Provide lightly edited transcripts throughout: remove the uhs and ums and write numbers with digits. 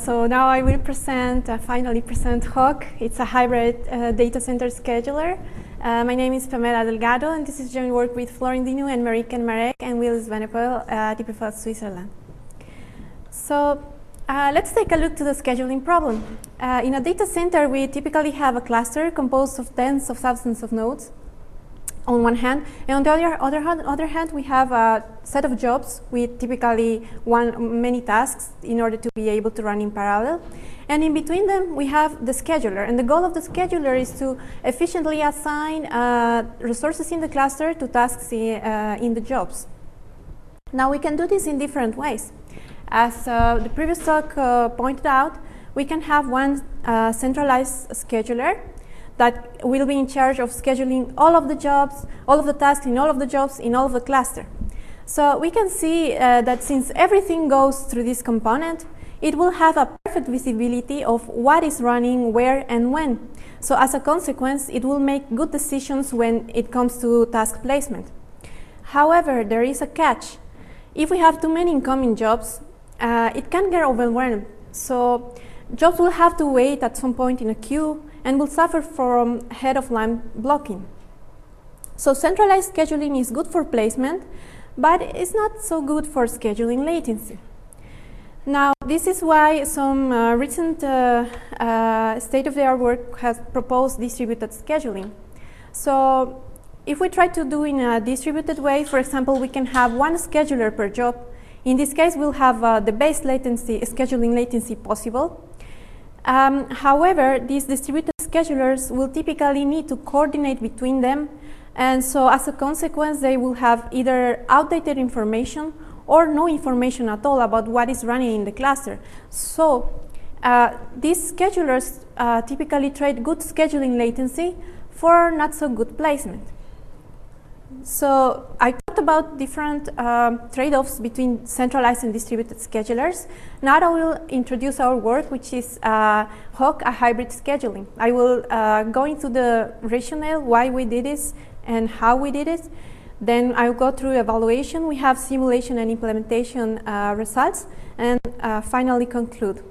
So now I will finally present HAWK. It's a hybrid data center scheduler. My name is Pamela Delgado, and this is joint work with Florin Dinu and Mariken Marek and Willis Venepel at TPFL Switzerland. So let's take a look to the scheduling problem. In a data center, we typically have a cluster composed of tens of thousands of nodes on one hand, and on the other hand, we have a set of jobs with typically many tasks in order to be able to run in parallel. And in between them, we have the scheduler, and the goal of the scheduler is to efficiently assign resources in the cluster to tasks in the jobs. Now, we can do this in different ways. As the previous talk pointed out, we can have one centralized scheduler that will be in charge of scheduling all of the jobs, all of the tasks in all of the jobs in all of the cluster. So we can see that since everything goes through this component, it will have a perfect visibility of what is running, where, and when. So as a consequence, it will make good decisions when it comes to task placement. However, there is a catch. If we have too many incoming jobs, it can get overwhelmed. So jobs will have to wait at some point in a queue and will suffer from head-of-line blocking. So centralized scheduling is good for placement, but it's not so good for scheduling latency. Now, this is why some recent state-of-the-art work has proposed distributed scheduling. So if we try to do in a distributed way, for example, we can have one scheduler per job. In this case, we'll have the base latency, scheduling latency possible. However, these distributed schedulers will typically need to coordinate between them, and so as a consequence, they will have either outdated information or no information at all about what is running in the cluster. So these schedulers typically trade good scheduling latency for not so good placement. So I talked about different trade-offs between centralized and distributed schedulers. Now I will introduce our work, which is HAWK, a hybrid scheduling. I will go into the rationale, why we did this and how we did it. Then I will go through evaluation. We have simulation and implementation results, and finally conclude.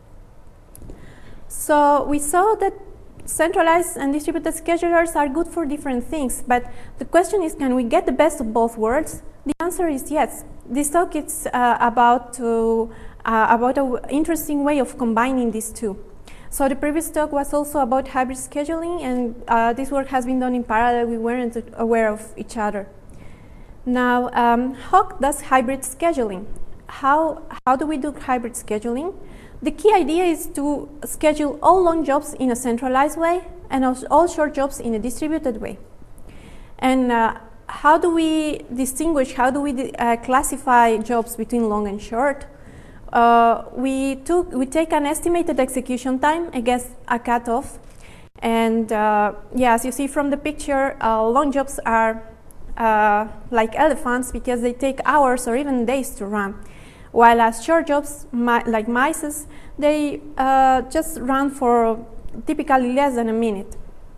So we saw that centralized and distributed schedulers are good for different things, but the question is, can we get the best of both worlds? The answer is yes. This talk is about an interesting way of combining these two. So the previous talk was also about hybrid scheduling, and this work has been done in parallel. We weren't aware of each other. Now, HAWK does hybrid scheduling. How do we do hybrid scheduling? The key idea is to schedule all long jobs in a centralized way and all short jobs in a distributed way. And how do we distinguish, how do we classify jobs between long and short? We take an estimated execution time against a cutoff. And yeah, as you see from the picture, long jobs are like elephants because they take hours or even days to run. While as short jobs, like mice, they just run for typically less than a minute.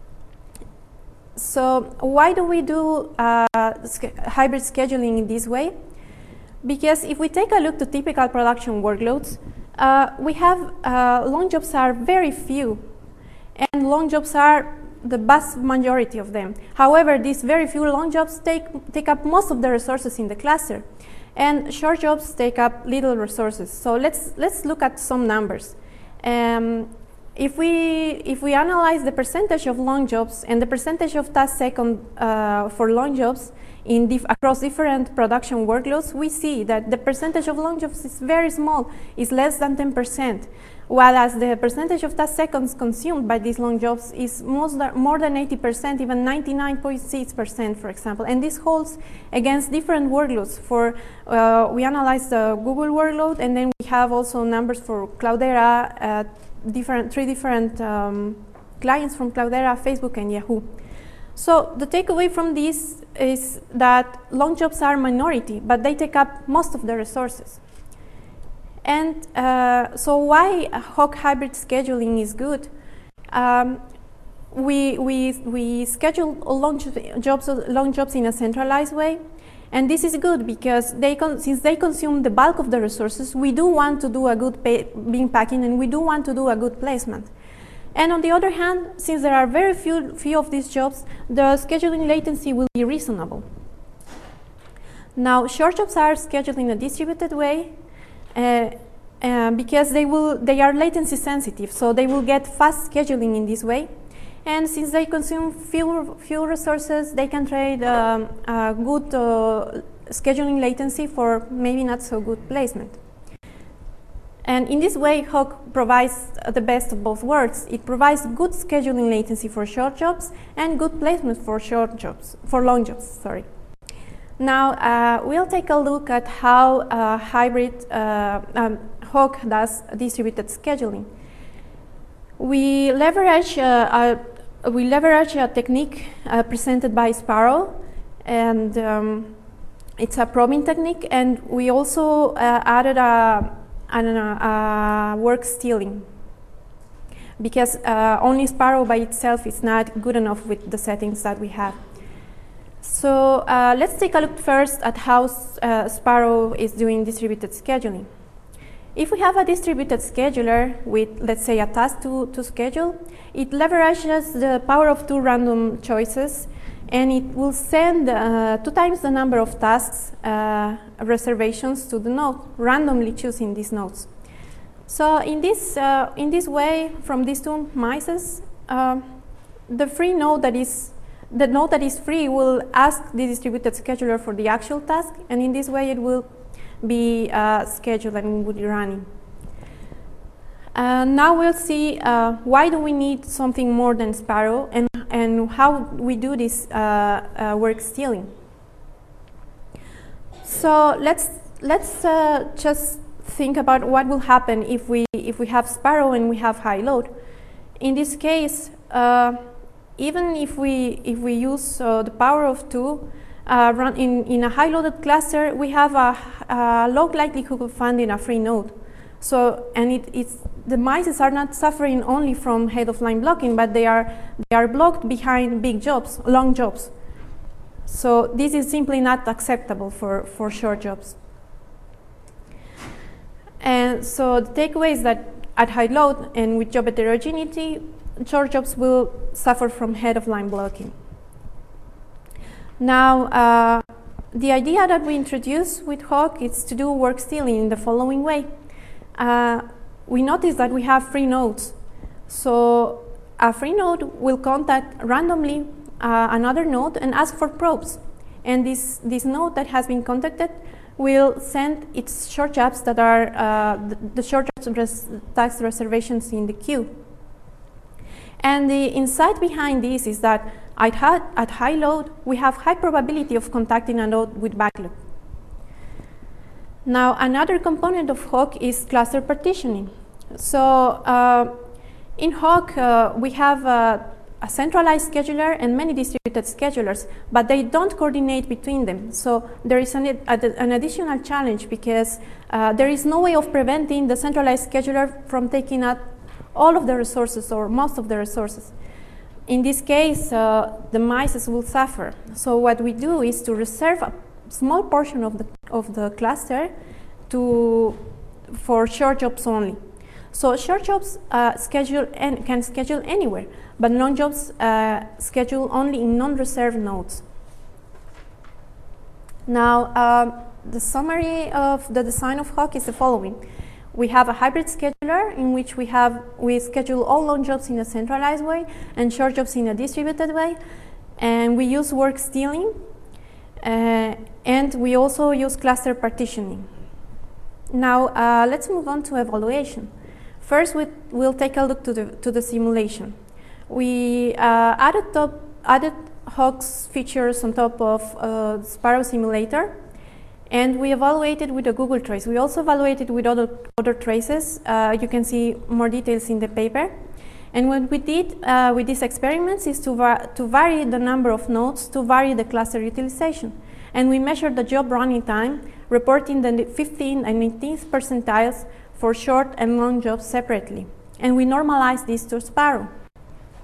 So why do we do hybrid scheduling in this way? Because if we take a look to typical production workloads, we have long jobs are very few, and long jobs are the vast majority of them. However, these very few long jobs take up most of the resources in the cluster, and short jobs take up little resources. So let's look at some numbers. If we analyze the percentage of long jobs and the percentage of task second for long jobs across different production workloads, we see that the percentage of long jobs is very small, is less than 10%, whereas the percentage of task seconds consumed by these long jobs is more than 80%, even 99.6%, for example. And this holds against different workloads. We analyze the Google workload, and then we have also numbers for Cloudera, three different clients from Cloudera, Facebook, and Yahoo. So the takeaway from this is that long jobs are minority, but they take up most of the resources. And so why HAWK hybrid scheduling is good? We schedule long jobs in a centralized way, And this is good because since they consume the bulk of the resources, we do want to do a good bin packing, and we do want to do a good placement. And on the other hand, since there are very few of these jobs, the scheduling latency will be reasonable. Now, short jobs are scheduled in a distributed way because they are latency sensitive, so they will get fast scheduling in this way. And since they consume few resources, they can trade good scheduling latency for maybe not so good placement. And in this way, HAWK provides the best of both worlds. It provides good scheduling latency for short jobs and good placement for long jobs. Sorry. Now we'll take a look at how hybrid HAWK does distributed scheduling. We leverage a technique presented by Sparrow, and it's a probing technique, and we also added a work stealing, because only Sparrow by itself is not good enough with the settings that we have. So let's take a look first at how Sparrow is doing distributed scheduling. If we have a distributed scheduler with, let's say, a task to schedule, it leverages the power of 2 random choices, and it will send 2 times the number of tasks reservations to the node, randomly choosing these nodes. So in this way, from these 2 mices, the node that is free will ask the distributed scheduler for the actual task, and in this way it will be scheduled and will be running. Now we'll see why do we need something more than Sparrow, and how we do this work stealing. So let's just think about what will happen if we have Sparrow and we have high load. In this case, even if we use the power of 2, run in a high-loaded cluster, we have a low likelihood of finding a free node. So, and the mices are not suffering only from head-of-line blocking, but they are blocked behind big jobs, long jobs. So this is simply not acceptable for short jobs. And so the takeaway is that at high load and with job heterogeneity, short jobs will suffer from head-of-line blocking. Now, the idea that we introduced with HAWK is to do work stealing in the following way. We notice that we have free nodes. So a free node will contact randomly another node and ask for probes. And this node that has been contacted will send its short jobs that are the short jobs task reservations in the queue. And the insight behind this is that at high load, we have high probability of contacting a node with backlog. Now, another component of HAWK is cluster partitioning. So in HAWK, we have a centralized scheduler and many distributed schedulers, but they don't coordinate between them. So there is an additional challenge, because there is no way of preventing the centralized scheduler from taking up all of the resources or most of the resources. In this case, the mices will suffer. So what we do is to reserve a small portion of the cluster for short jobs only. So short jobs can schedule anywhere, but long jobs schedule only in non-reserved nodes. Now, the summary of the design of HAWK is the following. We have a hybrid scheduler in which we schedule all long jobs in a centralized way and short jobs in a distributed way. And we use work stealing, and we also use cluster partitioning. Now, let's move on to evaluation. First, we'll take a look to the simulation. We added HAWK's features on top of Sparrow Simulator, and we evaluated with a Google trace. We also evaluated with other traces. You can see more details in the paper. And what we did with these experiments is to vary the number of nodes, to vary the cluster utilization. And we measured the job running time, reporting the 15th and 18th percentiles for short and long jobs separately. And we normalized this to Sparrow.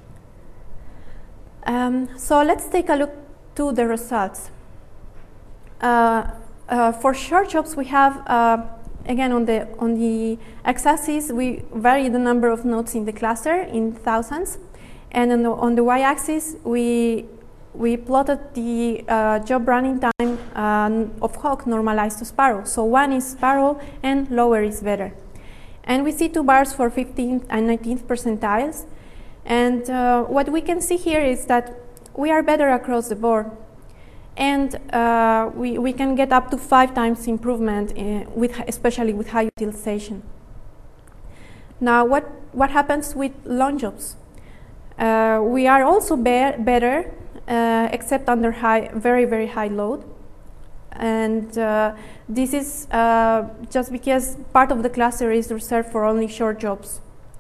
So let's take a look to the results. for short jobs, we have again on the x-axis we vary the number of nodes in the cluster in thousands, and on the y-axis we plotted the job running time of Hawk normalized to Sparrow. So 1 is Sparrow and lower is better. And we see 2 bars for 15th and 19th percentiles. And what we can see here is that we are better across the board. And we can get up to 5 times improvement, especially with high utilization. Now, what happens with long jobs? We are also better, except under very, very high load. And this is just because part of the cluster is reserved for only short jobs.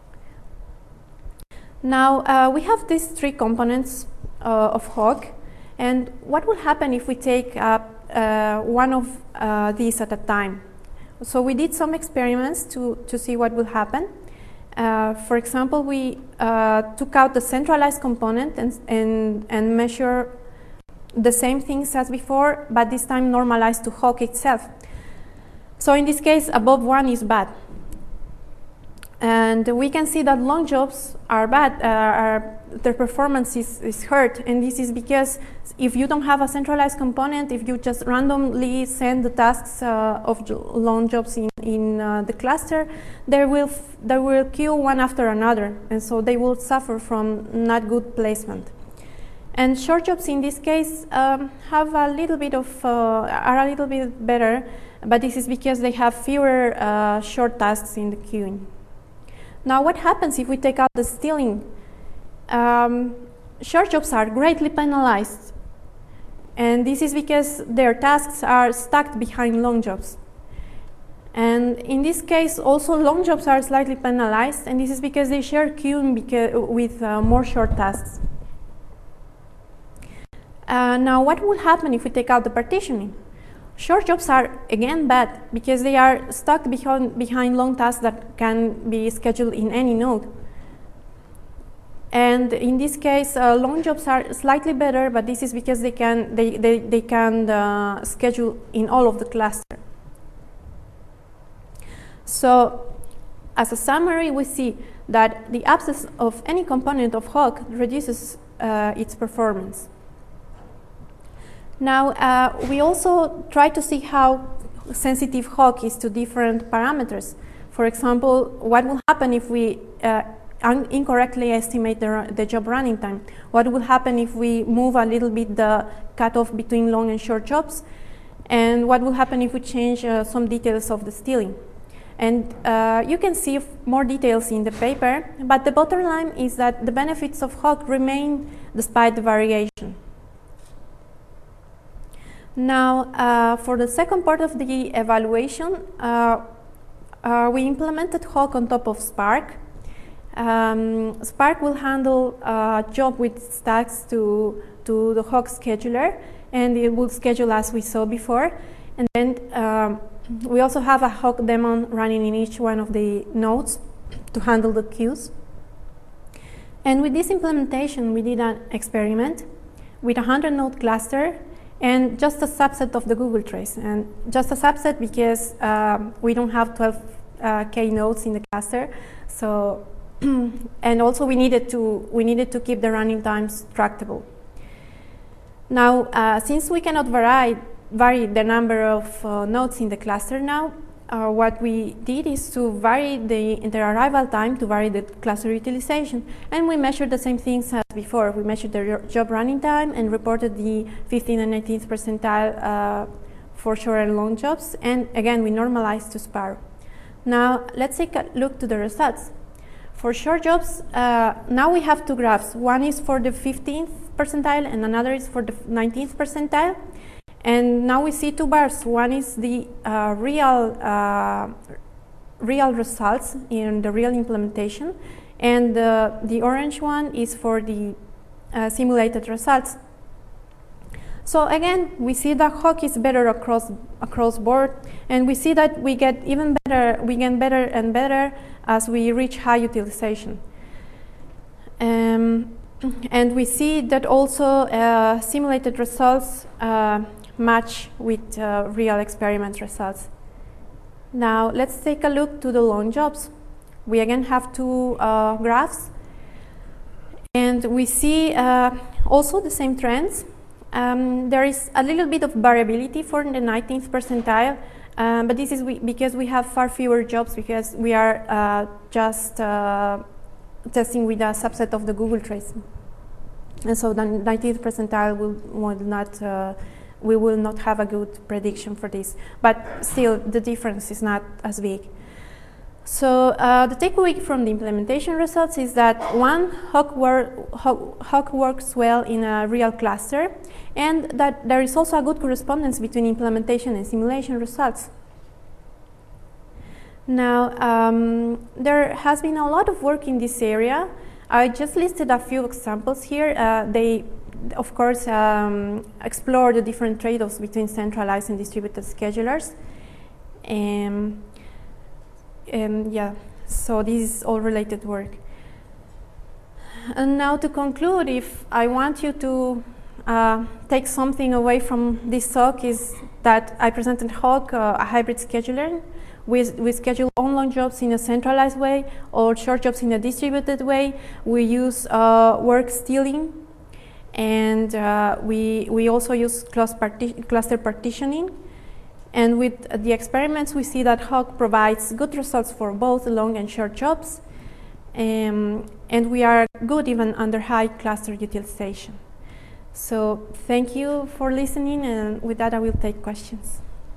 Now, we have these 3 components of Hawk. And what will happen if we take one of these at a time? So we did some experiments to see what will happen. For example, we took out the centralized component and measure the same things as before, but this time normalized to Hawk itself. So in this case, above 1 is bad. And we can see that long jobs are bad, their performance is hurt. And this is because if you don't have a centralized component, if you just randomly send the tasks of long jobs in the cluster, they will queue one after another. And so they will suffer from not good placement. And short jobs in this case have a little bit of, are a little bit better, but this is because they have fewer short tasks in the queuing. Now, what happens if we take out the stealing? Short jobs are greatly penalized, and this is because their tasks are stacked behind long jobs. And in this case, also long jobs are slightly penalized, and this is because they share queuing with more short tasks. Now, what will happen if we take out the partitioning? Short jobs are again bad because they are stuck behind long tasks that can be scheduled in any node. And in this case, long jobs are slightly better, but this is because they can schedule in all of the cluster. So, as a summary, we see that the absence of any component of Hawk reduces its performance. Now, we also try to see how sensitive Hawk is to different parameters. For example, what will happen if we incorrectly estimate the job running time? What will happen if we move a little bit the cutoff between long and short jobs? And what will happen if we change some details of the stealing? And you can see more details in the paper, but the bottom line is that the benefits of Hawk remain despite the variation. Now, for the second part of the evaluation, we implemented Hawk on top of Spark. Spark will handle a job with stacks to the Hawk scheduler, and it will schedule as we saw before. And then we also have a Hawk daemon running in each one of the nodes to handle the queues. And with this implementation, we did an experiment with a 100-node cluster and just a subset of the Google trace, and just a subset because we don't have 12K nodes in the cluster. So, and also we needed to keep the running times tractable. Now, since we cannot vary the number of nodes in the cluster now, what we did is to vary the inter-arrival time to vary the cluster utilization. And we measured the same things as before. We measured the job running time and reported the 15th and 19th percentile for short and long jobs. And again, we normalized to Sparrow. Now, let's take a look to the results. For short jobs, now we have 2 graphs. One is for the 15th percentile and another is for the 19th percentile. And now we see 2 bars. One is the real results in the real implementation, and the orange one is for the simulated results. So again, we see that Hawk is better across board, and we see that we get even better. We get better and better as we reach high utilization. And we see that also simulated results match with real experiment results. Now let's take a look to the long jobs. We again have two graphs, and we see also the same trends. There is a little bit of variability for the 19th percentile, but this is because we have far fewer jobs, because we are just testing with a subset of the Google trace. And so the 19th percentile we will not have a good prediction for this. But still, the difference is not as big. So the takeaway from the implementation results is that Hawk works well in a real cluster, and that there is also a good correspondence between implementation and simulation results. Now, there has been a lot of work in this area. I just listed a few examples here. They, of course, explore the different trade-offs between centralized and distributed schedulers. And yeah, so this is all related work. And now to conclude, if I want you to take something away from this talk, is that I presented Hawk, a hybrid scheduler. We schedule on long jobs in a centralized way or short jobs in a distributed way. We use work stealing, and we also use cluster partitioning. And with the experiments, we see that Hawk provides good results for both long and short jobs, and we are good even under high cluster utilization. So thank you for listening, and with that I will take questions.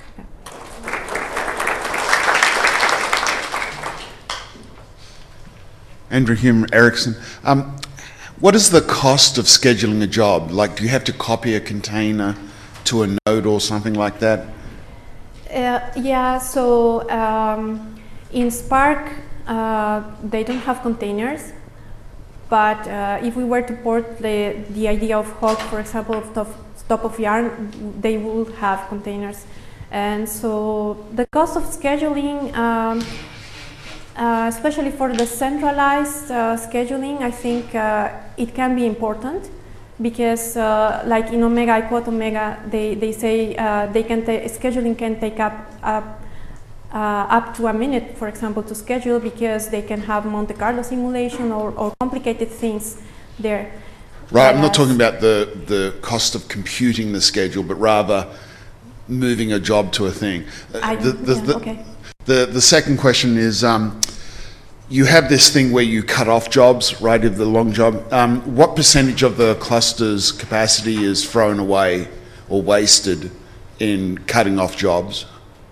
Andrew Hume Ericsson. What is the cost of scheduling a job? Like, do you have to copy a container to a node or something like that? Yeah, so in Spark, they don't have containers, but if we were to port the idea of Hawk, for example, top of Yarn, they will have containers. And so the cost of scheduling, especially for the centralized scheduling, I think it can be important, because like in Omega, I quote Omega, they say scheduling can take up to a minute, for example, to schedule, because they can have Monte Carlo simulation or complicated things there. Right, I'm not talking about the cost of computing the schedule, but rather moving a job to a thing. Okay. The second question is, you have this thing where you cut off jobs, right, of the long job. What percentage of the cluster's capacity is thrown away or wasted in cutting off jobs?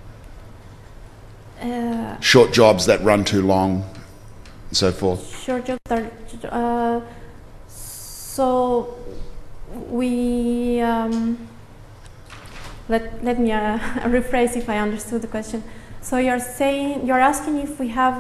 Short jobs that run too long, and so forth. Short jobs are, so we, let me rephrase if I understood the question. So you're asking if we have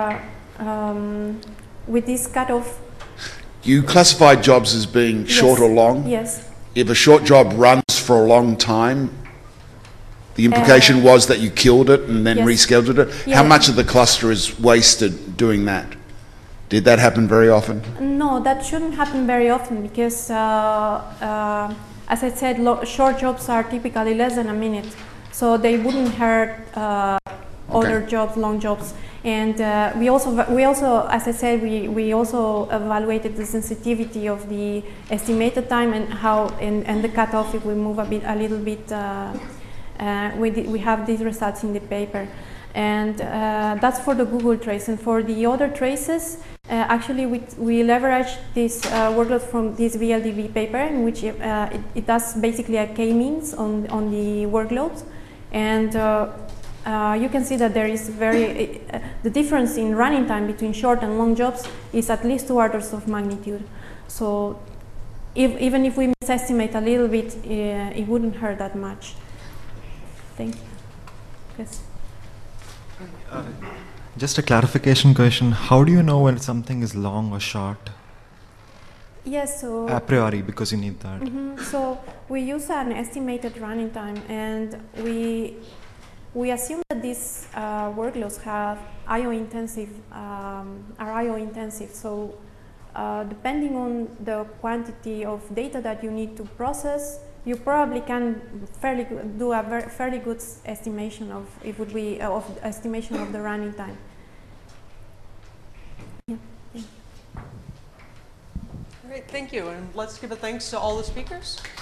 with this cutoff. You classify jobs as being short or long? Yes. If a short job runs for a long time, the implication was that you killed it and then rescheduled it. Yeah. How much of the cluster is wasted doing that? Did that happen very often? No, that shouldn't happen very often, because as I said, short jobs are typically less than a minute. So they wouldn't hurt other jobs, long jobs. And we also, as I said, we also evaluated the sensitivity of the estimated time and how, and the cutoff if we move a little bit. We have these results in the paper. And that's for the Google trace. And for the other traces, actually we leverage this workload from this VLDB paper, in which it does basically a k-means on the workloads. And you can see that there is the difference in running time between short and long jobs is at least 2 orders of magnitude. So even if we misestimate a little bit, it wouldn't hurt that much. Thank you. Yes. Just a clarification question. How do you know when something is long or short? Yes, so a priori, because you need that. So we use an estimated running time, and we assume that these workloads have are IO intensive. So depending on the quantity of data that you need to process, you probably can do a fairly good estimation of estimation of the running time. Yeah. All right, thank you, and let's give a thanks to all the speakers.